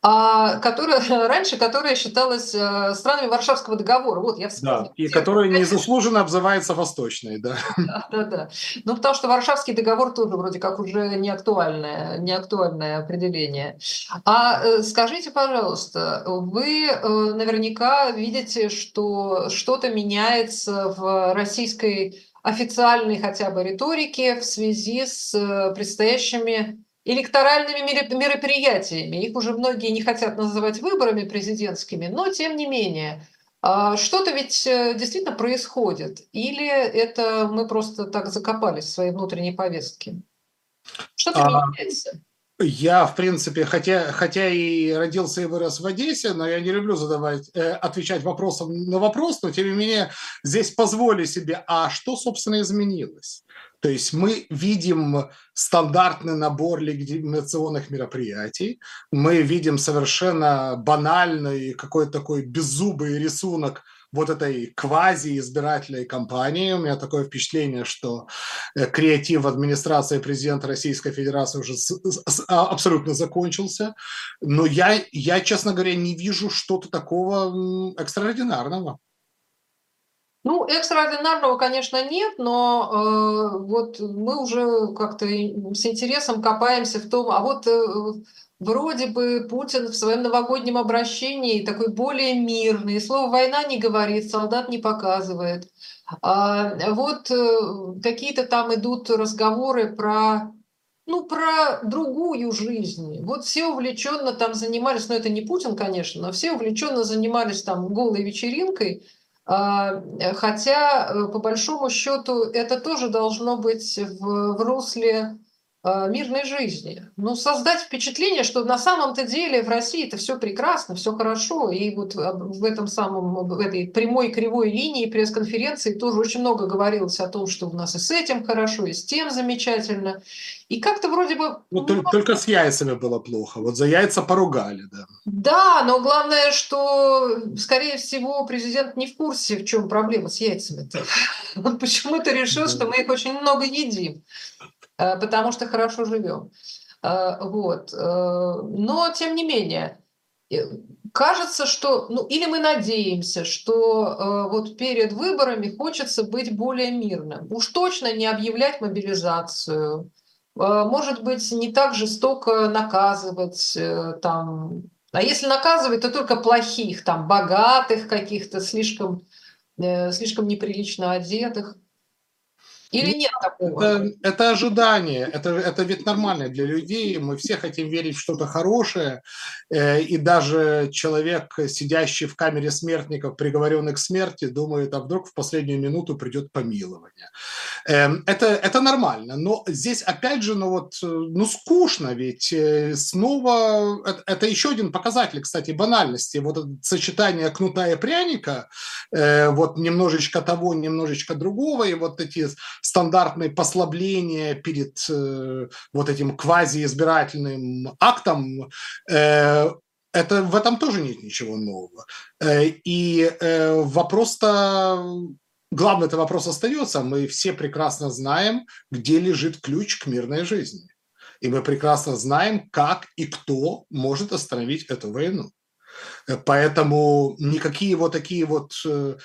Которая считалась странами Варшавского договора. Вот я вспомнила. Да, и которая незаслуженно обзывается Восточной, да. Да. Ну, потому что Варшавский договор тоже вроде как уже не актуальное определение. Скажите, пожалуйста, вы наверняка видите, что что-то меняется в российской официальной хотя бы риторике в связи с предстоящими электоральными мероприятиями. Их уже многие не хотят называть выборами президентскими, но тем не менее. Что-то ведь действительно происходит? Или это мы просто так закопались в своей внутренней повестке? Что-то меняется? Я, в принципе, хотя и родился и вырос в Одессе, но я не люблю отвечать вопросом на вопрос, но тем не менее здесь позволю себе, а что, собственно, изменилось? То есть мы видим стандартный набор легитимационных мероприятий, мы видим совершенно банальный какой-то такой беззубый рисунок вот этой квази-избирательной кампании. У меня такое впечатление, что креатив администрации президента Российской Федерации уже абсолютно закончился. Но я, честно говоря, не вижу что-то такого экстраординарного. Ну, экстраординарного, конечно, нет, но вот мы уже как-то с интересом копаемся в том, а вот вроде бы Путин в своем новогоднем обращении такой более мирный, слово «война» не говорит, солдат не показывает. Вот какие-то там идут разговоры про, ну, про другую жизнь. Вот все увлеченно там занимались, но это не Путин, конечно, но все увлеченно занимались там голой вечеринкой, хотя, по большому счету, это тоже должно быть в русле мирной жизни. Ну, создать впечатление, что на самом-то деле в России это все прекрасно, все хорошо. И вот в этом самом, в этой прямой кривой линии пресс-конференции тоже очень много говорилось о том, что у нас и с этим хорошо, и с тем замечательно. И как-то вроде бы... Ну, только с яйцами было плохо. Вот за яйца поругали, да. Да, но главное, что, скорее всего, президент не в курсе, в чем проблема с яйцами-то. Он почему-то решил, Да. что мы их очень много едим, потому что хорошо живем. Вот. Но, тем не менее, кажется, что, ну, или мы надеемся, что вот перед выборами хочется быть более мирным. Уж точно не объявлять мобилизацию, может быть, не так жестоко наказывать там. А если наказывать, то только плохих, там, богатых каких-то, слишком неприлично одетых. Ну, Или нет такого? это ожидание, это ведь нормально для людей. Мы все хотим верить в что-то хорошее, и даже человек, сидящий в камере смертников, приговоренный к смерти, думает, а вдруг в последнюю минуту придет помилование. Это нормально, но здесь опять же, ну скучно, ведь снова это еще один показатель, кстати, банальности. Вот это сочетание кнута и пряника, вот немножечко того, немножечко другого, и вот эти стандартные послабления перед вот этим квазиизбирательным актом, это, в этом тоже нет ничего нового. И вопрос-то, главный-то вопрос остается. Мы все прекрасно знаем, где лежит ключ к мирной жизни. И мы прекрасно знаем, как и кто может остановить эту войну. Поэтому никакие вот такие вот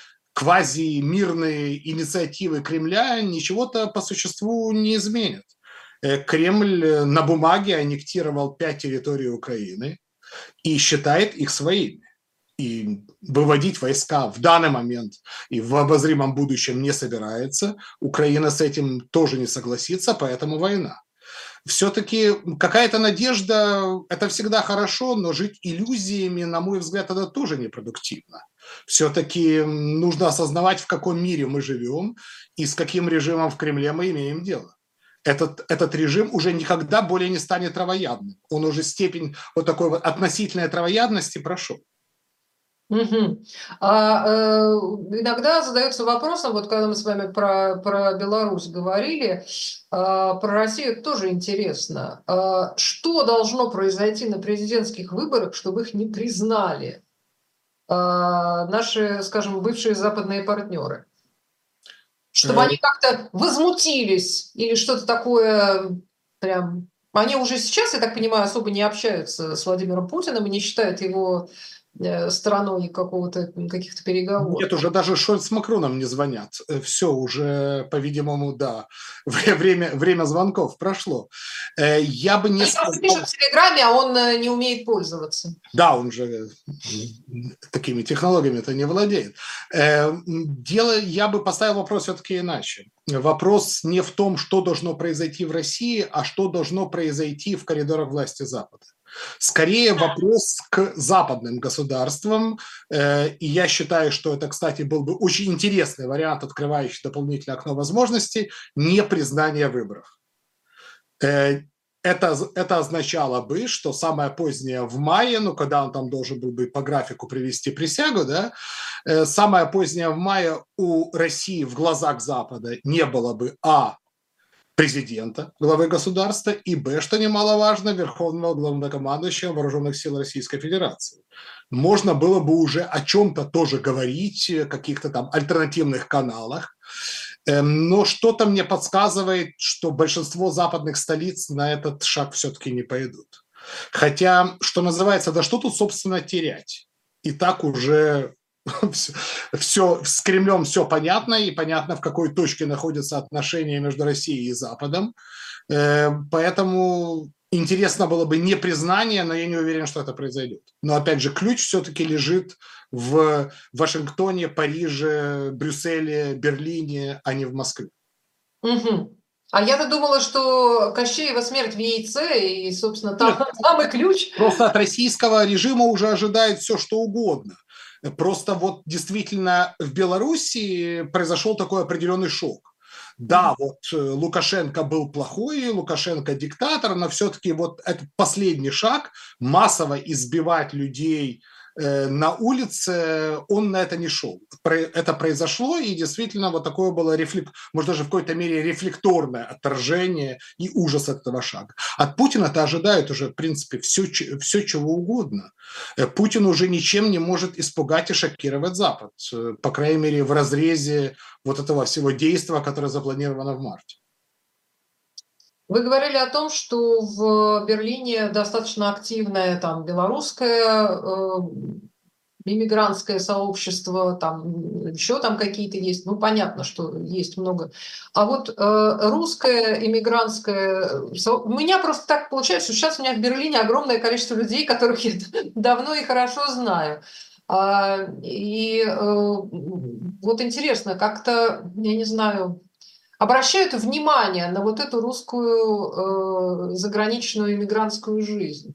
квазимирные инициативы Кремля ничего-то по существу не изменят. Кремль на бумаге аннектировал 5 территорий Украины и считает их своими. И выводить войска в данный момент и в обозримом будущем не собирается. Украина с этим тоже не согласится, поэтому война. Все-таки какая-то надежда – это всегда хорошо, но жить иллюзиями, на мой взгляд, это тоже непродуктивно. Все-таки нужно осознавать, в каком мире мы живем и с каким режимом в Кремле мы имеем дело. Этот режим уже никогда более не станет травоядным. Он уже степень вот такой вот относительной травоядности прошел. Мгм. Иногда задается вопросом, вот когда мы с вами про Беларусь говорили, про Россию это тоже интересно. Что должно произойти на президентских выборах, чтобы их не признали наши, скажем, бывшие западные партнеры? Чтобы они как-то возмутились или что-то такое прям... Они уже сейчас, я так понимаю, особо не общаются с Владимиром Путиным и не считают его стороной каких-то переговоров. Нет, уже даже Шольц с Макроном не звонят. Все, уже, по-видимому, да, время звонков прошло. Я бы не Они просто пишут в Телеграме, а он не умеет пользоваться. Да, он же такими технологиями-то не владеет. Я бы поставил вопрос все-таки иначе. Вопрос не в том, что должно произойти в России, а что должно произойти в коридорах власти Запада. Скорее вопрос к западным государствам, и я считаю, что это, кстати, был бы очень интересный вариант, открывающий дополнительное окно возможностей, не признание выборов. это означало бы, что самое позднее в мае, ну, когда он там должен был бы по графику привести присягу, да, самое позднее в мае у России в глазах Запада не было бы президента, главы государства, и что немаловажно, верховного главнокомандующего вооруженных сил Российской Федерации. Можно было бы уже о чем-то тоже говорить, о каких-то там альтернативных каналах, но что-то мне подсказывает, что большинство западных столиц на этот шаг все-таки не пойдут. Хотя, что называется, да что тут, собственно, терять? И так уже все с Кремлем все понятно, и понятно, в какой точке находятся отношения между Россией и Западом. Поэтому интересно было бы не признание, но я не уверен, что это произойдет. Но опять же, ключ все-таки лежит в Вашингтоне, Париже, Брюсселе, Берлине, а не в Москве. Угу. А я-то думала, что Кощеева смерть в яйце, и, собственно, там и ключ. Просто от российского режима уже ожидает все, что угодно. Просто вот действительно в Беларуси произошел такой определенный шок. Да, вот Лукашенко был плохой, Лукашенко диктатор, но все-таки вот этот последний шаг, массово избивать людей на улице, он на это не шел. Это произошло, и действительно вот такое было, может даже в какой-то мере рефлекторное отторжение и ужас этого шага. От Путина-то ожидают уже, в принципе, все, чего угодно. Путин уже ничем не может испугать и шокировать Запад, по крайней мере, в разрезе вот этого всего действия, которое запланировано в марте. Вы говорили о том, что в Берлине достаточно активное там белорусское иммигрантское сообщество, там еще там какие-то есть, ну понятно, что есть много. А вот русское иммигрантское, у меня просто так получается, что сейчас у меня в Берлине огромное количество людей, которых я давно и хорошо знаю. И вот интересно, как-то, я не знаю, обращают внимание на вот эту русскую заграничную иммигрантскую жизнь.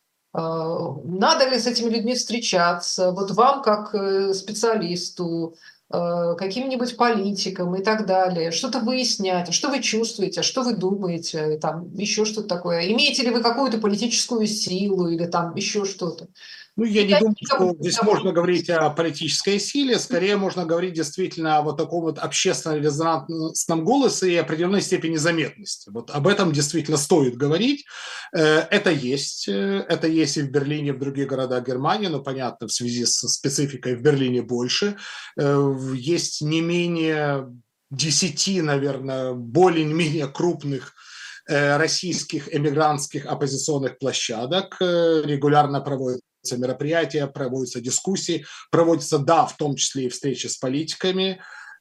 Надо ли с этими людьми встречаться? Вот вам, как специалисту, каким-нибудь политикам и так далее, что-то выяснять, что вы чувствуете, что вы думаете, там еще что-то такое. Имеете ли вы какую-то политическую силу или там еще что-то? Ну, я не думаю, что здесь можно говорить о политической силе, скорее можно говорить действительно о вот таком вот общественно-резонансном голосе и определенной степени заметности. Вот об этом действительно стоит говорить. Это есть и в Берлине, и в других городах Германии, но, понятно, в связи с спецификой в Берлине больше. Есть не менее 10, наверное, более-менее крупных российских эмигрантских оппозиционных площадок, регулярно проводят мероприятия, проводятся дискуссии, проводятся, да, в том числе и встречи с политиками,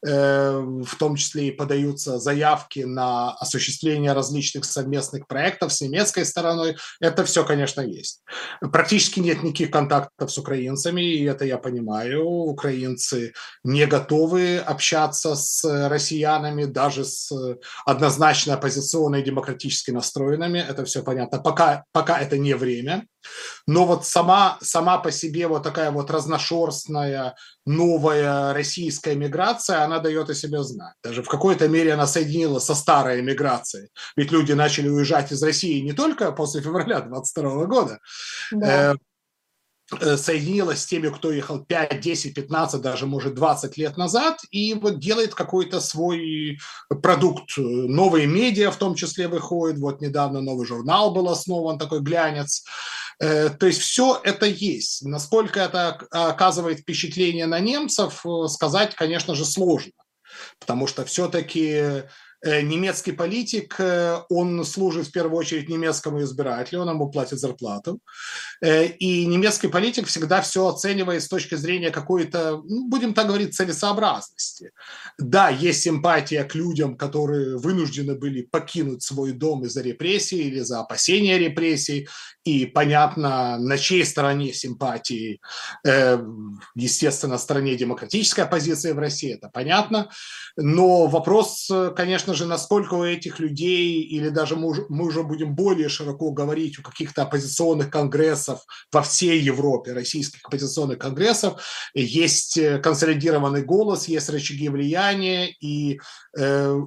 в том числе и подаются заявки на осуществление различных совместных проектов с немецкой стороной. Это все, конечно, есть. Практически нет никаких контактов с украинцами, и это я понимаю. Украинцы не готовы общаться с россиянами, даже с однозначно оппозиционно и демократически настроенными. Это все понятно. Пока это не время. Но вот сама по себе вот такая вот разношерстная новая российская миграция, она дает о себе знать. Даже в какой-то мере она соединилась со старой миграцией. Ведь люди начали уезжать из России не только после февраля 2022 года, да. Соединилась с теми, кто ехал 5, 10, 15, даже, может, 20 лет назад, и вот делает какой-то свой продукт. Новые медиа в том числе выходят. Вот недавно новый журнал был основан, такой «Глянец». То есть все это есть. Насколько это оказывает впечатление на немцев, сказать, конечно же, сложно. Потому что все-таки немецкий политик, он служит в первую очередь немецкому избирателю, он ему платит зарплату. И немецкий политик всегда все оценивает с точки зрения какой-то, будем так говорить, целесообразности. Да, есть симпатия к людям, которые вынуждены были покинуть свой дом из-за репрессий или за опасения репрессий. И понятно, на чьей стороне симпатии, естественно, на стороне демократической оппозиции в России, это понятно. Но вопрос, конечно же, насколько у этих людей, или даже мы уже будем более широко говорить о каких-то оппозиционных конгрессах во всей Европе, российских оппозиционных конгрессов, есть консолидированный голос, есть рычаги влияния, и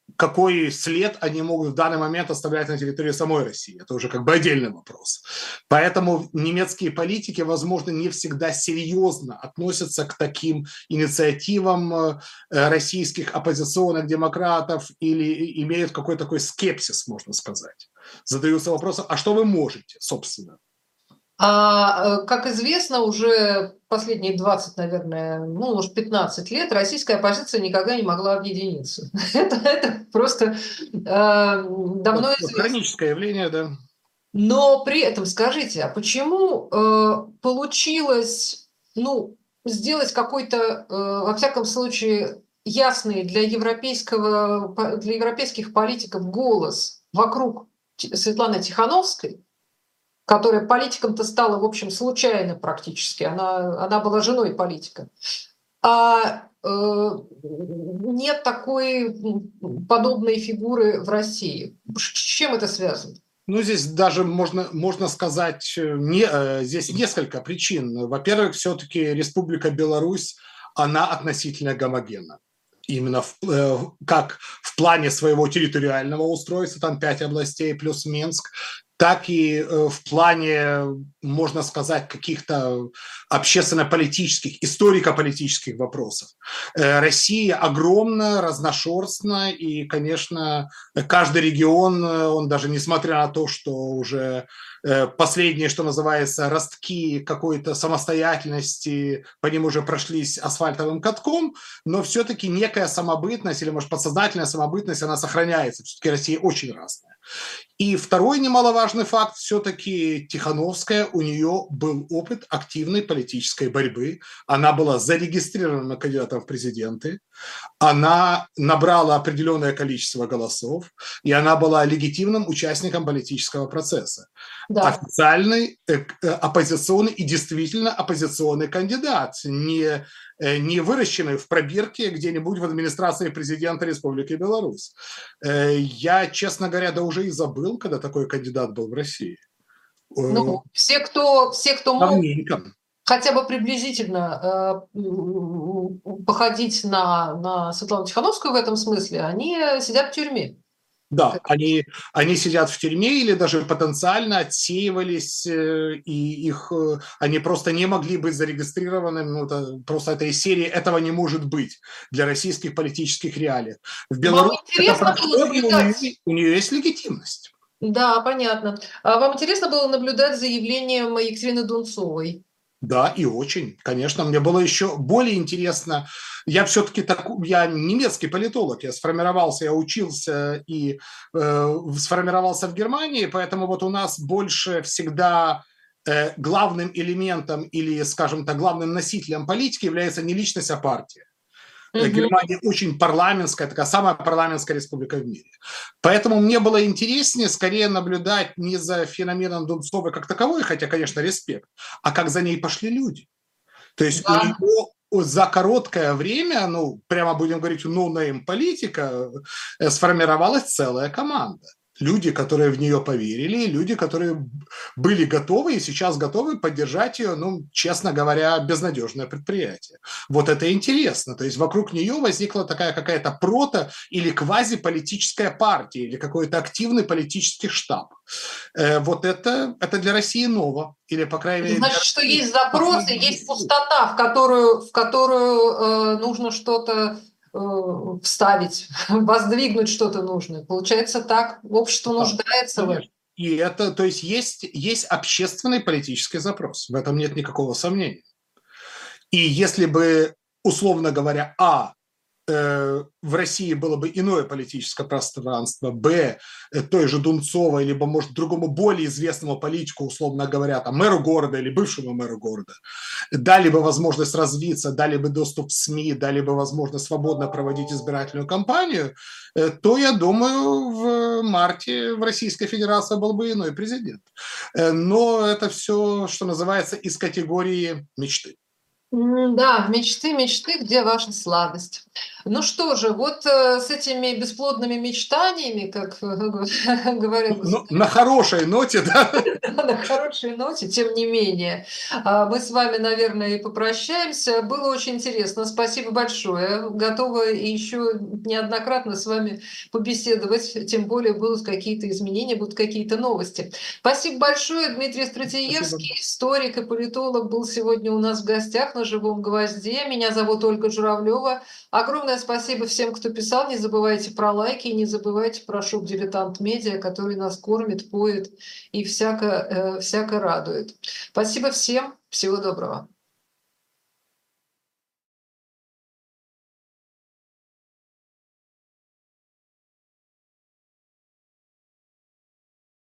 какой след они могут в данный момент оставлять на территории самой России. Это уже как бы отдельный вопрос. Поэтому немецкие политики, возможно, не всегда серьезно относятся к таким инициативам российских оппозиционных демократов или имеют какой-то такой скепсис, можно сказать. Задаются вопросом, а что вы можете, собственно? Как известно, уже последние 20, наверное, ну, может, 15 лет российская оппозиция никогда не могла объединиться. Это просто давно известно. Хроническое явление, да. Но при этом скажите, а почему получилось, ну, сделать какой-то, во всяком случае, ясный для для европейских политиков голос вокруг Светланы Тихановской, которая политиком-то стала, в общем, случайно практически. Она была женой политика. Нет такой подобной фигуры в России. С чем это связано? Ну, здесь даже можно сказать, здесь несколько причин. Во-первых, все-таки Республика Беларусь, она относительно гомогенна. Именно как в плане своего территориального устройства, там 5 областей плюс Минск, так и в плане, можно сказать, каких-то общественно-политических, историко-политических вопросов. Россия огромна, разношерстна, и, конечно, каждый регион, он даже несмотря на то, что уже последние, что называется, ростки какой-то самостоятельности, по ним уже прошлись асфальтовым катком, но все-таки некая самобытность, или, может, подсознательная самобытность, она сохраняется. Все-таки Россия очень разная. И второй немаловажный факт, все-таки Тихановская, у нее был опыт активной политической борьбы. Она была зарегистрирована кандидатом в президенты, она набрала определенное количество голосов, и она была легитимным участником политического процесса. Да. Официальный, оппозиционный и действительно оппозиционный кандидат, не выращенный в пробирке где-нибудь в администрации президента Республики Беларусь. Я, честно говоря, да уже и забыл, когда такой кандидат был в России. Ну, все, кто мог хотя бы приблизительно походить на Светлану Тихановскую в этом смысле, они сидят в тюрьме. Да, они сидят в тюрьме или даже потенциально отсеивались, и они просто не могли быть зарегистрированы. Ну, это просто этой серии этого не может быть для российских политических реалий. В Беларуси у нее есть легитимность. Да, понятно. А вам интересно было наблюдать за явлением Екатерины Дунцовой? Да, и очень, конечно. Мне было еще более интересно. Я все-таки я немецкий политолог, я сформировался, я учился и сформировался в Германии, поэтому вот у нас больше всегда главным элементом или, скажем так, главным носителем политики является не личность, а партия. Германия очень парламентская, такая самая парламентская республика в мире. Поэтому мне было интереснее скорее наблюдать не за феноменом Дунцовой как таковой, хотя, конечно, респект, а как за ней пошли люди. То есть у нее за короткое время, ну, прямо будем говорить, no-name политика, сформировалась целая команда. Люди, которые в нее поверили, люди, которые были готовы и сейчас готовы поддержать ее, ну, честно говоря, безнадежное предприятие. Вот это интересно. То есть вокруг нее возникла такая какая-то или квазиполитическая партия, или какой-то активный политический штаб. Вот это для России ново. Или, по крайней мере... Значит, что есть запросы, есть пустота, в которую нужно что-то вставить, воздвигнуть что-то нужное. Получается так, общество нуждается в этом. И это, то есть общественный политический запрос, в этом нет никакого сомнения. И если бы, условно говоря, в России было бы иное политическое пространство, той же Дунцовой, либо, может, другому более известному политику, условно говоря, там, мэру города или бывшему мэру города, дали бы возможность развиться, дали бы доступ в СМИ, дали бы возможность свободно проводить избирательную кампанию, то, я думаю, в марте в Российской Федерации был бы иной президент. Но это все, что называется, из категории мечты. Да, мечты, мечты, где ваша сладость? Ну что же, вот с этими бесплодными мечтаниями, как говорят На государи, хорошей ноте, да. на хорошей ноте, тем не менее, мы с вами, наверное, и попрощаемся. Было очень интересно. Спасибо большое. Готова еще неоднократно с вами побеседовать, тем более будут какие-то изменения, будут какие-то новости. Спасибо большое. Дмитрий Спасибо. Стратиевский, историк и политолог, был сегодня у нас в гостях на «Живом гвозде». Меня зовут Ольга Журавлева. Огромное спасибо всем, кто писал. Не забывайте про лайки, не забывайте про шоу «Дилетант Медиа», который нас кормит, поет и всяко радует. Спасибо всем. Всего доброго.